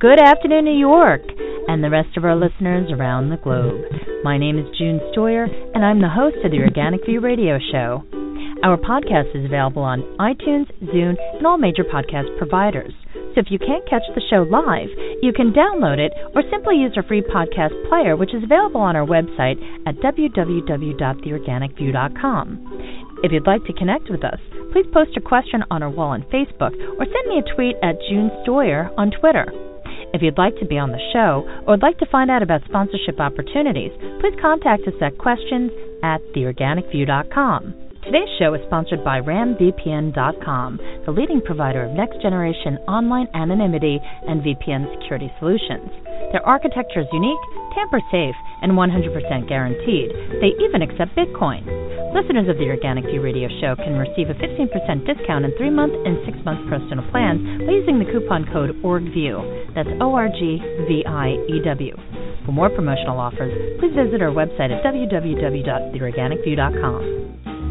Good afternoon, New York, and the rest of our listeners around the globe. My name is June Stoyer, and I'm the host of the Organic View Radio Show. Our podcast is available on iTunes, Zune, and all major podcast providers. So if you can't catch the show live, you can download it or simply use our free podcast player, which is available on our website at www.theorganicview.com. If you'd like to connect with us, please post a question on our wall on Facebook or send me a tweet at June Stoyer on Twitter. If you'd like to be on the show or would like to find out about sponsorship opportunities, please contact us at questions@theorganicview.com. Today's show is sponsored by RamVPN.com, the leading provider of next-generation online anonymity and VPN security solutions. Their architecture is unique, tamper-safe, and 100% guaranteed. They even accept Bitcoin. Listeners of the Organic View Radio Show can receive a 15% discount in 3-month and 6-month personal plans by using the coupon code ORGVIEW. That's ORGVIEW. For more promotional offers, please visit our website at www.theorganicview.com.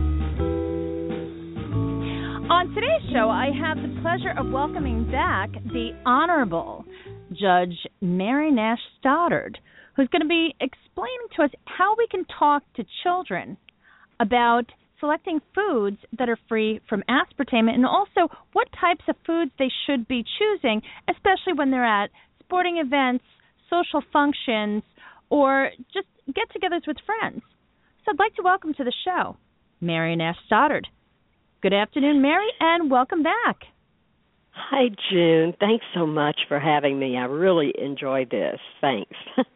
On today's show, I have the pleasure of welcoming back the Honorable Judge Mary Nash Stoddard, who's going to be explaining to us how we can talk to children about selecting foods that are free from aspartame and also what types of foods they should be choosing, especially when they're at sporting events, social functions, or just get-togethers with friends. So I'd like to welcome to the show Mary Nash Stoddard. Good afternoon, Mary, and welcome back. Hi, June. Thanks so much for having me. I really enjoyed this. Thanks.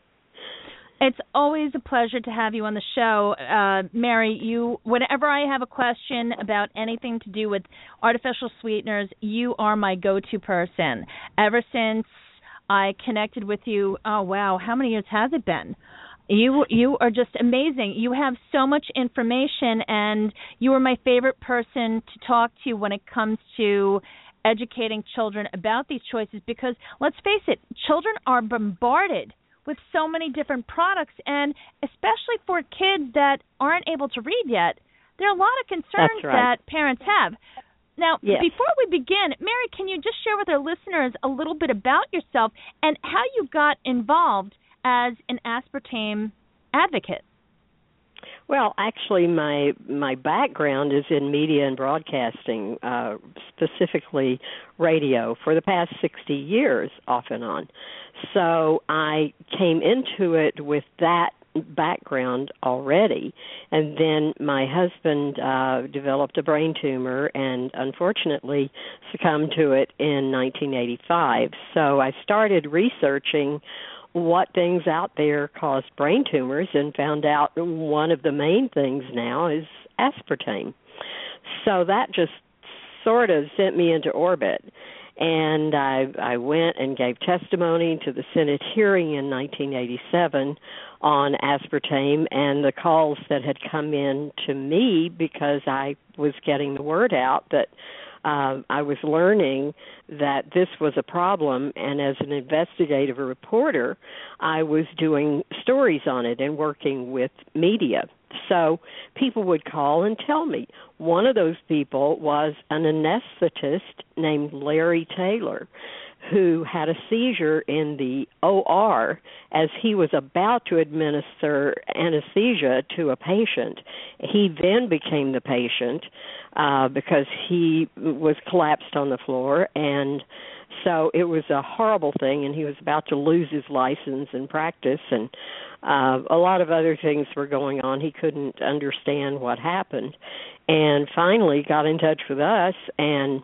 It's always a pleasure to have you on the show. Mary, whenever I have a question about anything to do with artificial sweeteners, you are my go-to person. Ever since I connected with you, oh, wow, how many years has it been? You are just amazing. You have so much information, and you are my favorite person to talk to when it comes to educating children about these choices because, let's face it, children are bombarded with so many different products, and especially for kids that aren't able to read yet, there are a lot of concerns that parents have. Now, Before we begin, Mary, can you just share with our listeners a little bit about yourself and how you got involved as an aspartame advocate? Well, actually, my background is in media and broadcasting, specifically radio, for the past 60 years, off and on. So I came into it with that background already, and then my husband developed a brain tumor and unfortunately succumbed to it in 1985. So I started researching what things out there caused brain tumors and found out one of the main things now is aspartame. So that just sort of sent me into orbit. And I went and gave testimony to the Senate hearing in 1987 on aspartame and the calls that had come in to me because I was getting the word out that I was learning that this was a problem, and as an investigative reporter, I was doing stories on it and working with media. So people would call and tell me. One of those people was an anesthetist named Larry Taylor, who had a seizure in the OR as he was about to administer anesthesia to a patient. He then became the patient because he was collapsed on the floor, and so it was a horrible thing, and he was about to lose his license and practice, and a lot of other things were going on. He couldn't understand what happened, and finally got in touch with us, and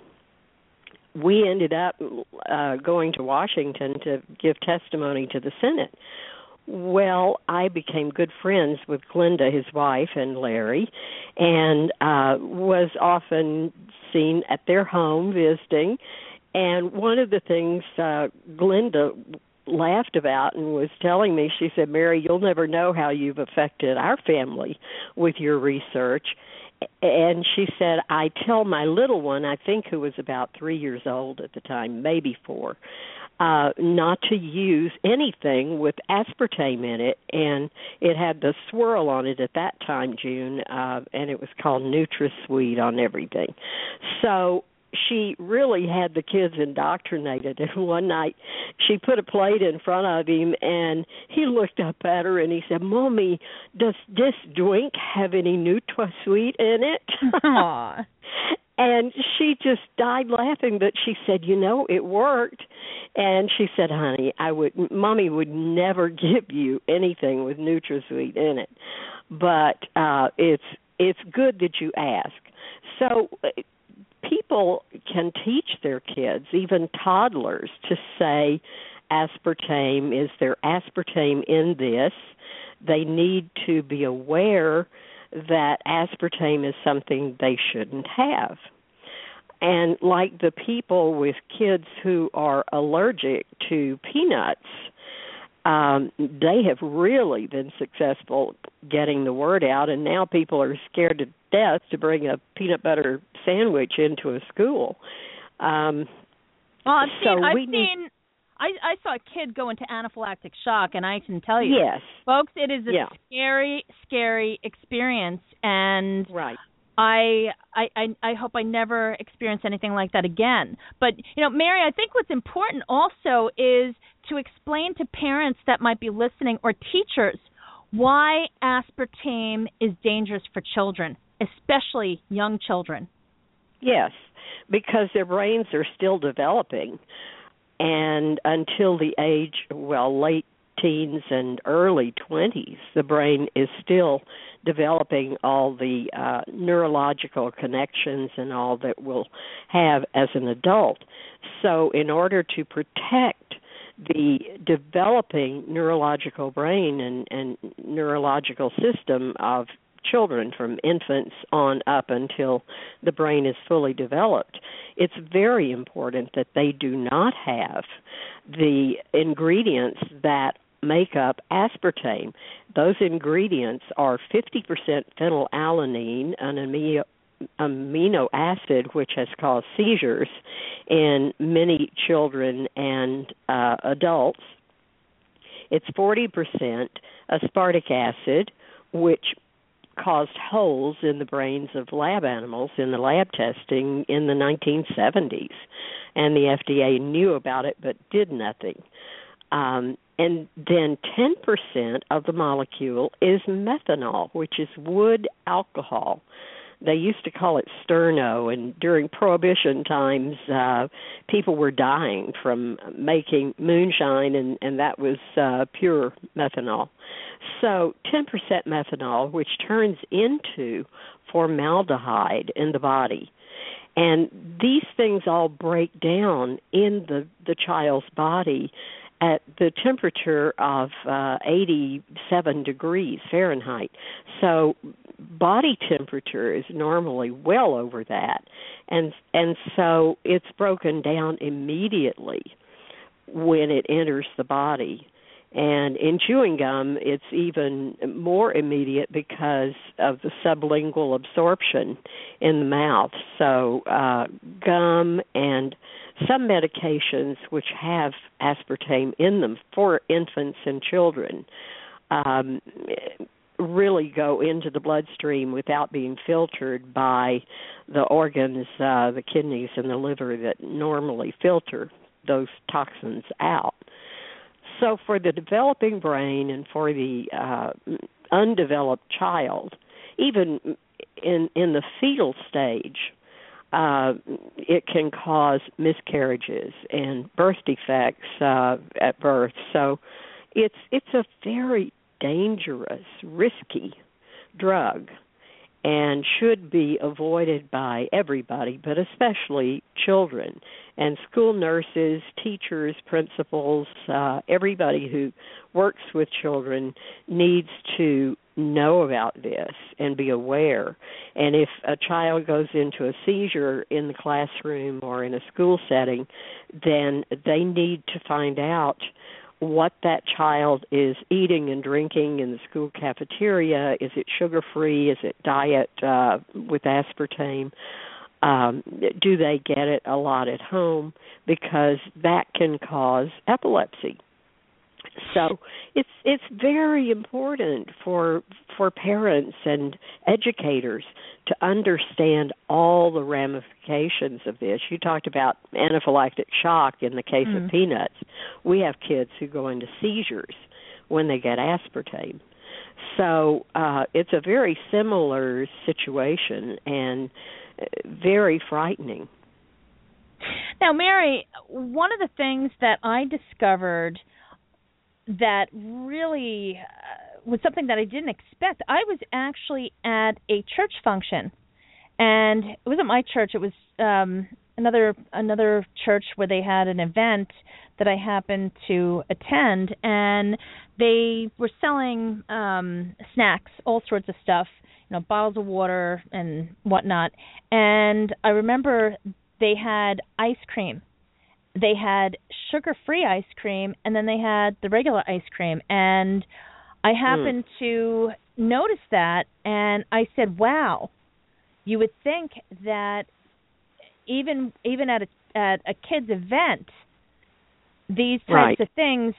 we ended up going to Washington to give testimony to the Senate. Well, I became good friends with Glenda, his wife, and Larry, and was often seen at their home visiting. And one of the things Glenda laughed about and was telling me, she said, "Mary, you'll never know how you've affected our family with your research." And she said, "I tell my little one, I think who was about 3 years old at the time, maybe 4, not to use anything with aspartame in it." And it had the swirl on it at that time, June, and it was called NutraSweet on everything. So she really had the kids indoctrinated. And one night she put a plate in front of him, and he looked up at her and he said, "Mommy, does this drink have any NutraSweet in it?" Aww. And she just died laughing, but she said, it worked. And she said, "Honey, Mommy would never give you anything with NutraSweet in it, but it's good that you ask." So people can teach their kids, even toddlers, to say aspartame, is there aspartame in this? They need to be aware that aspartame is something they shouldn't have. And like the people with kids who are allergic to peanuts, they have really been successful getting the word out, and now people are scared to death to bring a peanut butter sandwich into a school. I saw a kid go into anaphylactic shock, and I can tell you, yes, folks, it is a scary, scary experience, and right. I hope I never experience anything like that again. But, Mary, I think what's important also is to explain to parents that might be listening, or teachers, why aspartame is dangerous for children, especially young children. Yes, because their brains are still developing. And until the age, late teens and early 20s, the brain is still developing all the neurological connections and all that we'll have as an adult. So in order to protect the developing neurological brain and neurological system of children from infants on up until the brain is fully developed, it's very important that they do not have the ingredients that make up aspartame. Those ingredients are 50% phenylalanine, an amino acid which has caused seizures in many children and adults. It's 40% aspartic acid, which caused holes in the brains of lab animals in the lab testing in the 1970s. And the FDA knew about it but did nothing. And then 10% of the molecule is methanol, which is wood alcohol. They used to call it sterno, and during Prohibition times, people were dying from making moonshine, and that was pure methanol. So 10% methanol, which turns into formaldehyde in the body. And these things all break down in the child's body at the temperature of 87 degrees Fahrenheit. So body temperature is normally well over that. And so it's broken down immediately when it enters the body. And in chewing gum, it's even more immediate because of the sublingual absorption in the mouth. So gum and some medications which have aspartame in them for infants and children really go into the bloodstream without being filtered by the organs, the kidneys and the liver that normally filter those toxins out. So for the developing brain and for the undeveloped child, even in the fetal stage, it can cause miscarriages and birth defects at birth. So it's a very dangerous, risky drug and should be avoided by everybody, but especially children. And school nurses, teachers, principals, everybody who works with children needs to know about this and be aware. And if a child goes into a seizure in the classroom or in a school setting, then they need to find out what that child is eating and drinking in the school cafeteria. Is it sugar-free? Is it diet with aspartame? Do they get it a lot at home? Because that can cause epilepsy. So it's very important for parents and educators to understand all the ramifications of this. You talked about anaphylactic shock in the case of peanuts. We have kids who go into seizures when they get aspartame. So it's a very similar situation and very frightening. Now, Mary, one of the things that I discovered that really was something that I didn't expect, I was actually at a church function, and it wasn't my church, it was another church where they had an event that I happened to attend, and they were selling snacks, all sorts of stuff, bottles of water and whatnot. And I remember they had ice cream. They had sugar-free ice cream, and then they had the regular ice cream. And I happened to notice that, and I said, wow, you would think that even at a kid's event, these types of things,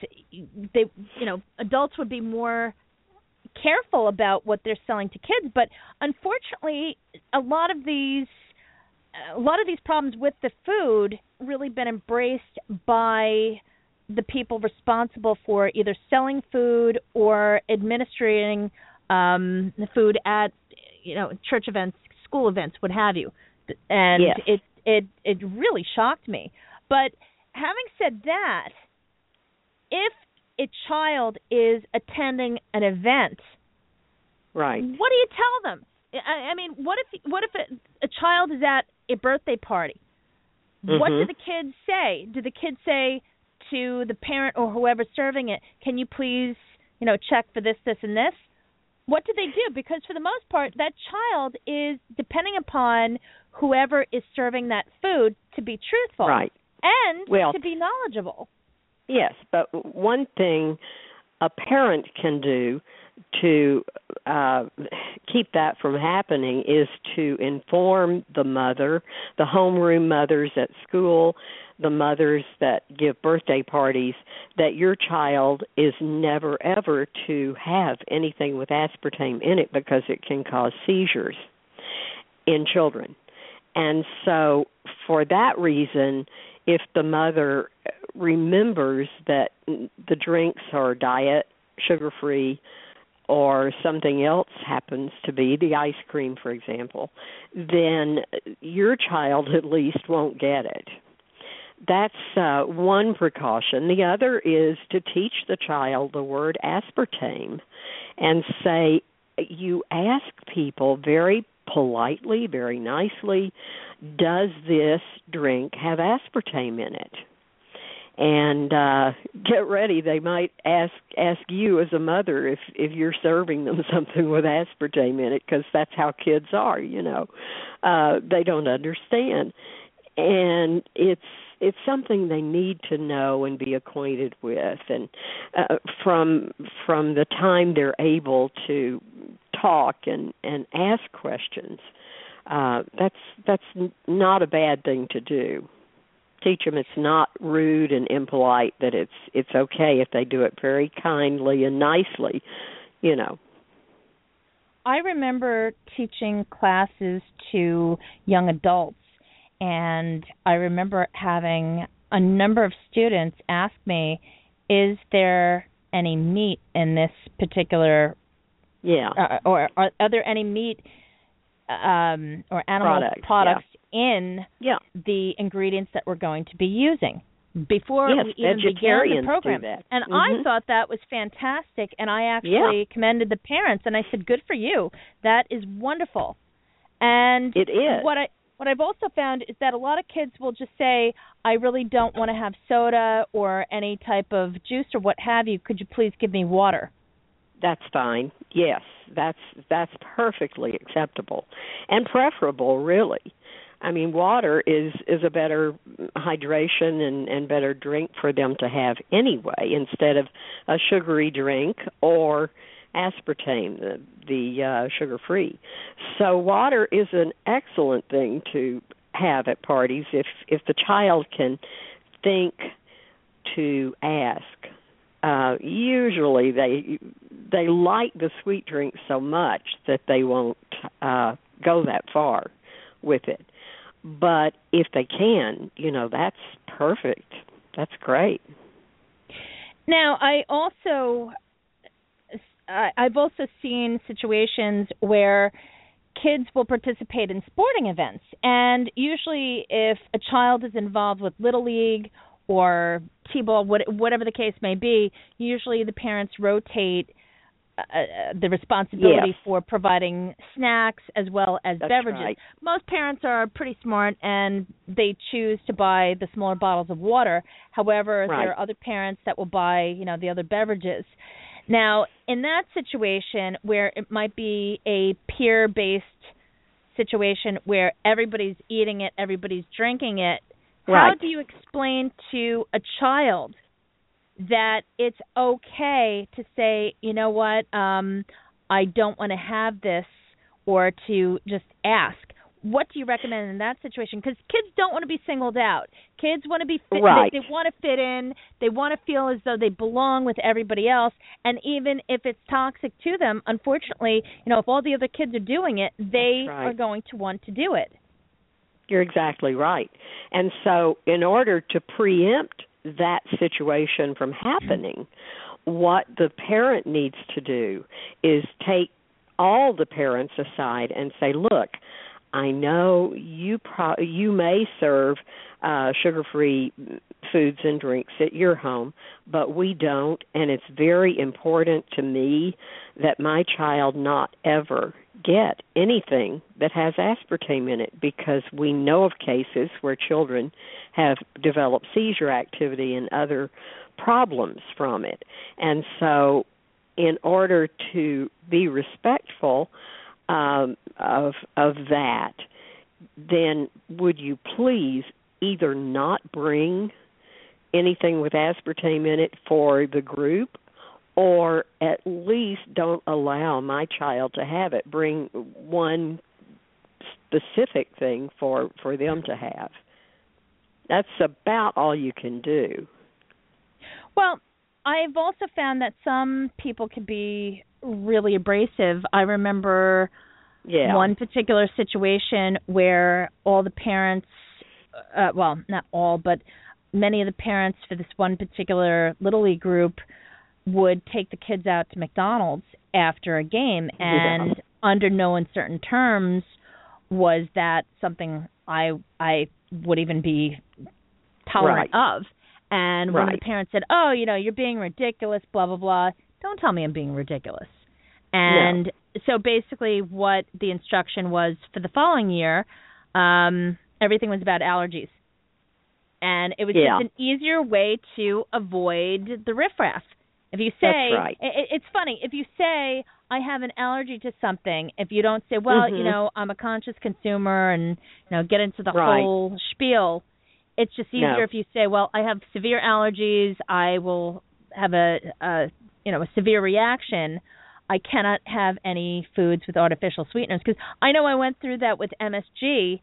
adults would be more careful about what they're selling to kids. But unfortunately, a lot of these problems with the food really been embraced by the people responsible for either selling food or administering the food at church events, school events, what have you. And it really shocked me. But having said that, if a child is attending an event, what do you tell them? I mean, what if a child is at a birthday party? What do the kids say? Do the kids say to the parent or whoever's serving it, can you please, check for this, this, and this? What do they do? Because for the most part, that child is depending upon whoever is serving that food to be truthful and to be knowledgeable. Yes, but one thing a parent can do to keep that from happening is to inform the mother, the homeroom mothers at school, the mothers that give birthday parties, that your child is never, ever to have anything with aspartame in it because it can cause seizures in children. And so for that reason, if the mother remembers that the drinks are diet, sugar-free, or something else happens to be, the ice cream, for example, then your child at least won't get it. That's one precaution. The other is to teach the child the word aspartame and say, you ask people very politely, very nicely, does this drink have aspartame in it? And get ready, they might ask you as a mother if you're serving them something with aspartame in it, because that's how kids are, They don't understand. And it's something they need to know and be acquainted with. And from the time they're able to talk and ask questions, that's not a bad thing to do. Teach them it's not rude and impolite, that it's okay if they do it very kindly and nicely, I remember teaching classes to young adults, and I remember having a number of students ask me, is there any meat in this particular or are there any meat or animal products in the ingredients that we're going to be using before we even began the program. And I thought that was fantastic, and I actually commended the parents, and I said, good for you. That is wonderful. And it is. What I've also found is that a lot of kids will just say, I really don't want to have soda or any type of juice or what have you. Could you please give me water? That's fine. Yes, that's perfectly acceptable and preferable, really. I mean, water is a better hydration and better drink for them to have anyway, instead of a sugary drink or aspartame, the sugar-free. So water is an excellent thing to have at parties. If the child can think to ask, usually they like the sweet drink so much that they won't go that far with it. But if they can, that's perfect. That's great. Now, I've also seen situations where kids will participate in sporting events, and usually if a child is involved with Little League or T-ball, whatever the case may be, usually the parents rotate the responsibility for providing snacks as well as beverages. Right. Most parents are pretty smart and they choose to buy the smaller bottles of water. However, there are other parents that will buy, the other beverages. Now, in that situation where it might be a peer-based situation where everybody's eating it, everybody's drinking it, how do you explain to a child that it's okay to say, you know what, I don't want to have this, or to just ask? What do you recommend in that situation? Because kids don't want to be singled out. Kids want to be fit. They want to fit in. They want to feel as though they belong with everybody else. And even if it's toxic to them, unfortunately, if all the other kids are doing it, they are going to want to do it. You're exactly right. And so in order to preempt that situation from happening, what the parent needs to do is take all the parents aside and say, look, I know you may serve sugar-free foods and drinks at your home, but we don't, and it's very important to me that my child not ever get anything that has aspartame in it, because we know of cases where children have developed seizure activity and other problems from it. And so in order to be respectful of that, then would you please either not bring anything with aspartame in it for the group, or at least don't allow my child to have it. Bring one specific thing for them to have. That's about all you can do. Well, I've also found that some people can be really abrasive. I remember one particular situation where all the parents, well, not all, but many of the parents for this one particular Little League group would take the kids out to McDonald's after a game, and under no uncertain terms was that something I would even be tolerant of. And when the parents said, oh, you're being ridiculous, blah, blah, blah, don't tell me I'm being ridiculous. And so basically what the instruction was for the following year, everything was about allergies. And it was just an easier way to avoid the riffraff. If you say, it's funny, if you say, I have an allergy to something, if you don't say, well, I'm a conscious consumer and, get into the whole spiel, it's just easier if you say, well, I have severe allergies, I will have a severe reaction, I cannot have any foods with artificial sweeteners. Because I know I went through that with MSG.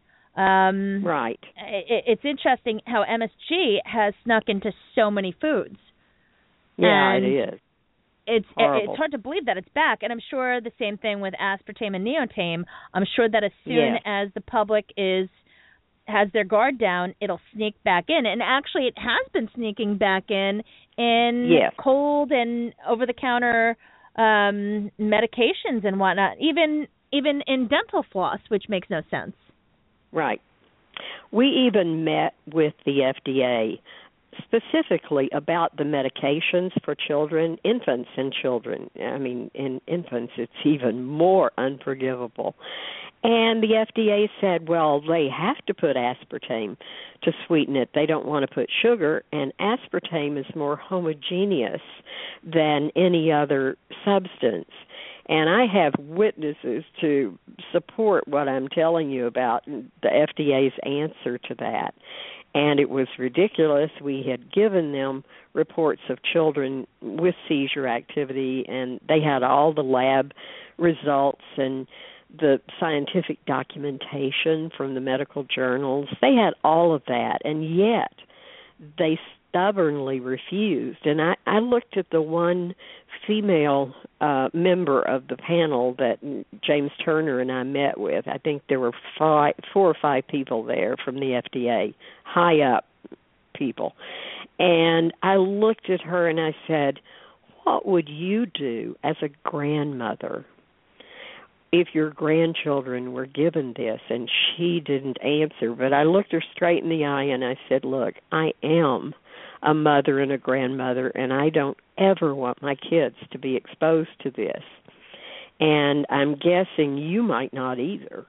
It's interesting how MSG has snuck into so many foods. Yeah, it is. It's hard to believe that it's back, and I'm sure the same thing with aspartame and neotame. I'm sure that as soon as the public has their guard down, it'll sneak back in. And actually, it has been sneaking back in cold and over-the-counter medications and whatnot, even in dental floss, which makes no sense. Right. We even met with the FDA specifically about the medications for children, infants and children. I mean, in infants, it's even more unforgivable. And the FDA said, well, they have to put aspartame to sweeten it. They don't want to put sugar, and aspartame is more homogeneous than any other substance. And I have witnesses to support what I'm telling you about the FDA's answer to that. And it was ridiculous. We had given them reports of children with seizure activity, and they had all the lab results and the scientific documentation from the medical journals. They had all of that, and yet they stubbornly refused. And I looked at the one female member of the panel that James Turner and I met with. I think there were 4 or 5 people there from the FDA, high up people. And I looked at her and I said, what would you do as a grandmother if your grandchildren were given this? And she didn't answer, but I looked her straight in the eye and I said, look, I am a mother and a grandmother, and I don't ever want my kids to be exposed to this. And I'm guessing you might not either.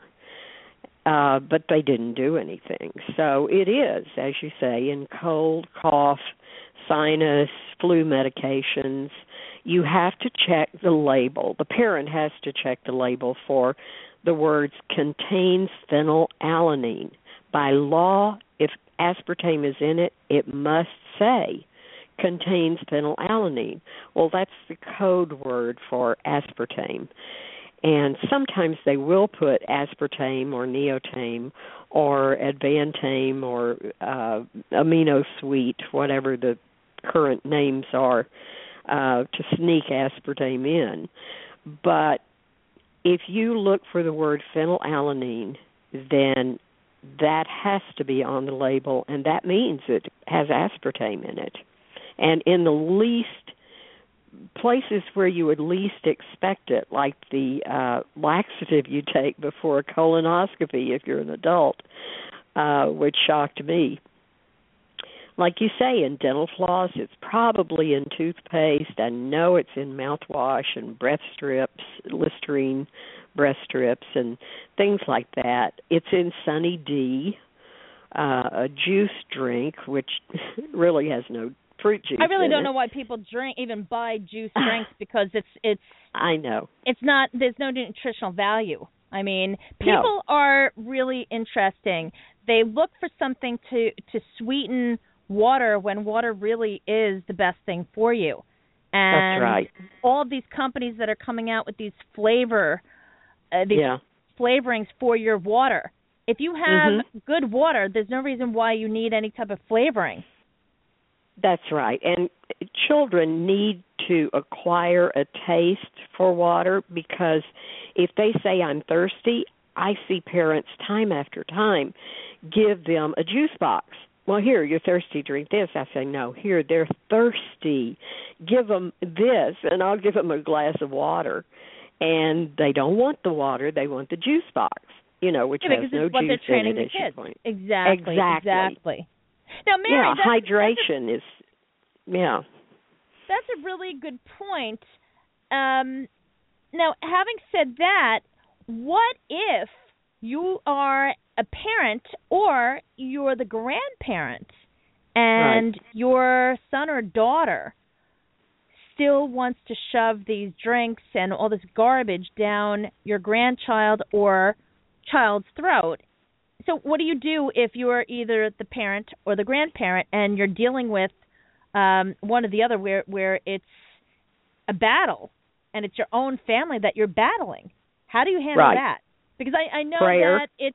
But they didn't do anything. So it is, as you say, in cold, cough, sinus, flu medications, you have to check the label. The parent has to check the label for the words contains phenylalanine. By law, if aspartame is in it, it must say contains phenylalanine. Well, that's the code word for aspartame. And sometimes they will put aspartame or neotame or advantame or amino sweet, whatever the current names are, to sneak aspartame in. But if you look for the word phenylalanine, then that has to be on the label, and that means it has aspartame in it. And in the least places where you would least expect it, like the laxative you take before a colonoscopy if you're an adult, which shocked me. Like you say, in dental floss, it's probably in toothpaste. I know it's in mouthwash and breath strips, Listerine breath strips, and things like that. It's in Sunny D, a juice drink, which really has no fruit juice. I really don't know why people even buy juice drinks, because it's. I know. It's not. There's no nutritional value. I mean, people are really interesting. They look for something to sweeten water when water really is the best thing for you. And that's right. All of these companies that are coming out with these flavorings for your water. If you have good water, there's no reason why you need any type of flavoring. That's right. And children need to acquire a taste for water, because if they say I'm thirsty, I see parents time after time give them a juice box. Well, here, you're thirsty, drink this. I say, no, here, they're thirsty. Give them this, and I'll give them a glass of water. And they don't want the water, they want the juice box, which has no juice in it. Training the kids. Exactly. Now, Mary, hydration is, That's a really good point. Now, having said that, what if you are a parent or you're the grandparent and your son or daughter still wants to shove these drinks and all this garbage down your grandchild or child's throat? So what do you do if you're either the parent or the grandparent and you're dealing with one or the other where it's a battle and it's your own family that you're battling? How do you handle that? Because I know that it's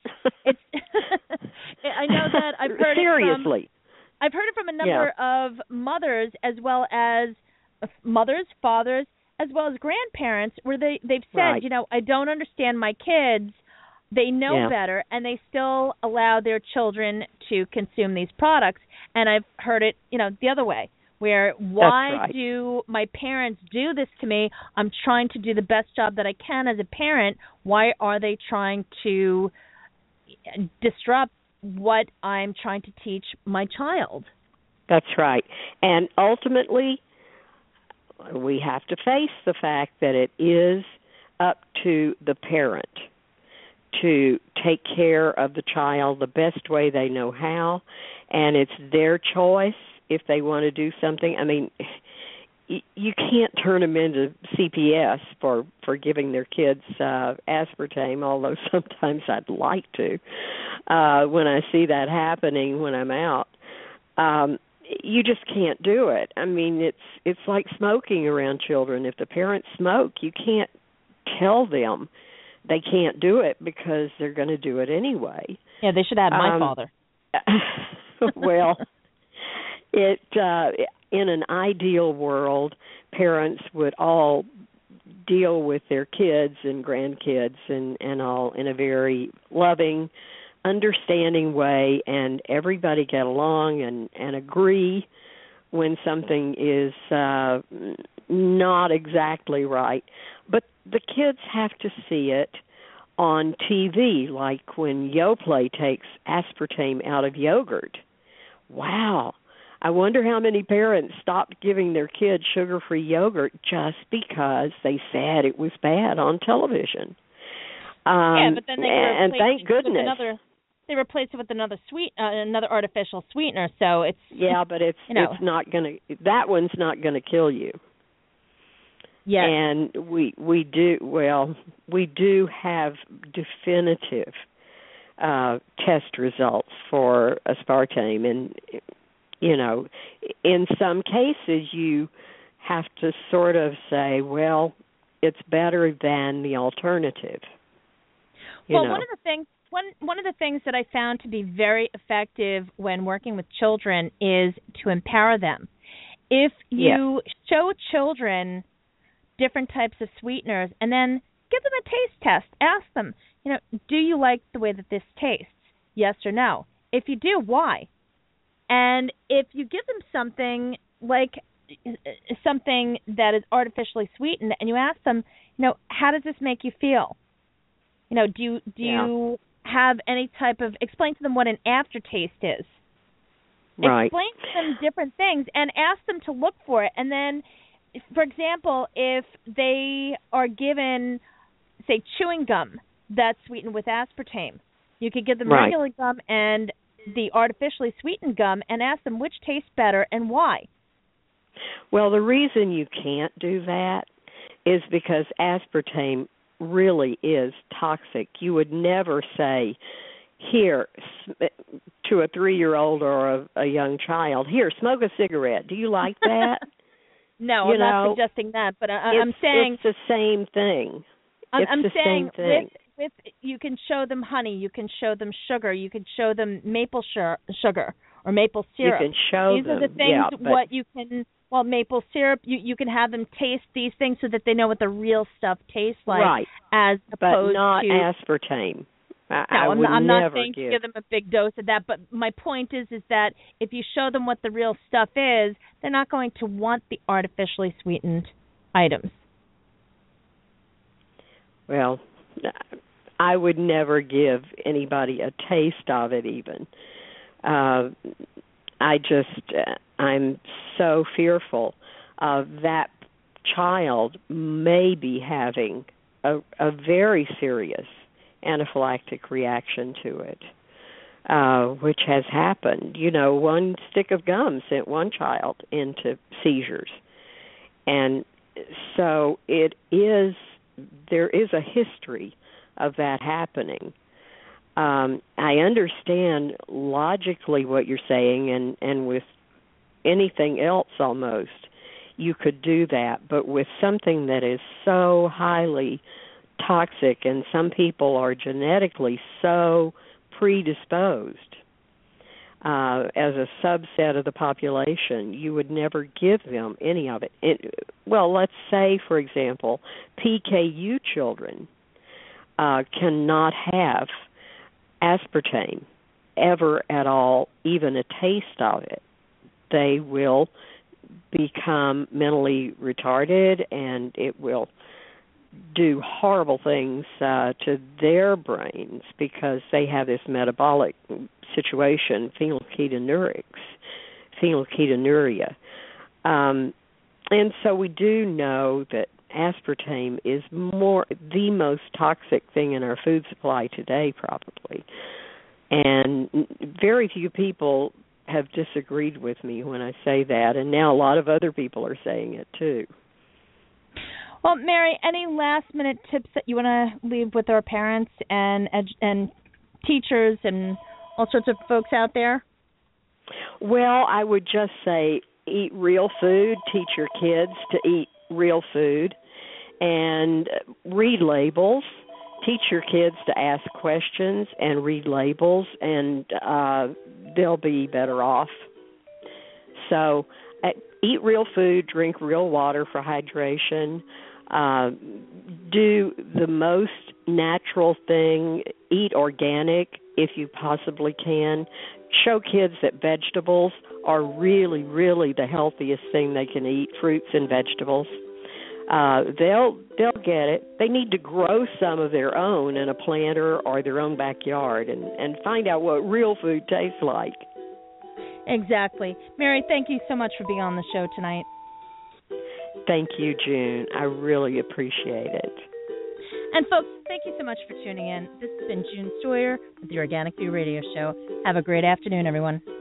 I know that I've heard I've heard it from a number of mothers, as well as mothers, fathers, as well as grandparents, where they've said, I don't understand my kids. They know better, and they still allow their children to consume these products. And I've heard it, the other way, where why do my parents do this to me? I'm trying to do the best job that I can as a parent. Why are they trying to disrupt what I'm trying to teach my child? That's right. And ultimately, we have to face the fact that it is up to the parent to take care of the child the best way they know how, and it's their choice if they want to do something. I mean, you can't turn them into CPS for giving their kids aspartame, although sometimes I'd like to when I see that happening when I'm out. You just can't do it. I mean, it's like smoking around children. If the parents smoke, you can't tell them they can't do it because they're going to do it anyway. Yeah, they should have my father. Well, It in an ideal world, parents would all deal with their kids and grandkids and all in a very loving, understanding way, and everybody get along and agree when something is not exactly right. But the kids have to see it on TV, like when Yoplait takes aspartame out of yogurt. Wow. I wonder how many parents stopped giving their kids sugar-free yogurt just because they said it was bad on television. Yeah, but then thank goodness. They replaced it with another artificial sweetener. So it's but it's not going to. That one's not going to kill you. Yeah, and we do have definitive test results for aspartame, and in some cases you have to sort of say, well, it's better than the alternative. One of the things that I found to be very effective when working with children is to empower them. If you show children different types of sweeteners and then give them a taste test, ask them, do you like the way that this tastes? Yes or no? If you do, why? And if you give them something like something that is artificially sweetened and you ask them, how does this make you feel? Do you have any type of, explain to them what an aftertaste is. Right. Explain to them different things and ask them to look for it. And then, for example, if they are given, say, chewing gum that's sweetened with aspartame, you could give them regular gum and the artificially sweetened gum and ask them which tastes better and why. Well, the reason you can't do that is because aspartame really is toxic. You would never say, here, to a 3-year-old or a young child, here, smoke a cigarette. Do you like that? No, I'm not suggesting that, but I'm saying... It's the same thing. I'm saying with you can show them honey, you can show them sugar, you can show them maple sugar or maple syrup. You can show these them. These are the things what you can... Well, maple syrup, you can have them taste these things so that they know what the real stuff tastes like. Right. As opposed but not to aspartame. I'm not saying to give them a big dose of that, but my point is that if you show them what the real stuff is, they're not going to want the artificially sweetened items. Well, I would never give anybody a taste of it even. I'm so fearful of that child may be having a very serious anaphylactic reaction to it, which has happened. One stick of gum sent one child into seizures. And so there is a history of that happening. I understand logically what you're saying, and with anything else almost, you could do that. But with something that is so highly toxic, and some people are genetically so predisposed as a subset of the population, you would never give them any of it. Let's say, for example, PKU children cannot have aspartame ever at all, even a taste of it. They will become mentally retarded, and it will do horrible things to their brains because they have this metabolic situation, phenylketonuria. And so we do know that aspartame is the most toxic thing in our food supply today, probably. And very few people have disagreed with me when I say that, and now a lot of other people are saying it too. Well, Mary, any last-minute tips that you want to leave with our parents and teachers and all sorts of folks out there? Well, I would just say eat real food, teach your kids to eat real food, and read labels. Teach your kids to ask questions and read labels, and they'll be better off. So eat real food, drink real water for hydration, do the most natural thing, eat organic if you possibly can. Show kids that vegetables are really, really the healthiest thing they can eat, fruits and vegetables. They'll get it. They need to grow some of their own in a planter or their own backyard and find out what real food tastes like. Exactly. Mary, thank you so much for being on the show tonight. Thank you, June. I really appreciate it. And folks, thank you so much for tuning in. This has been June Sawyer with the Organic View Radio Show. Have a great afternoon, everyone.